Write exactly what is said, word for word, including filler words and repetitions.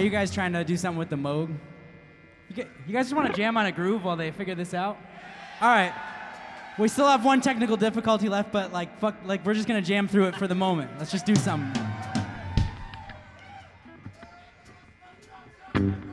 you guys trying to do something with the Moog? You, get, you guys just want to jam on a groove while they figure this out? All right. We still have one technical difficulty left, but like, fuck, like we're just gonna jam through it for the moment. Let's just do something.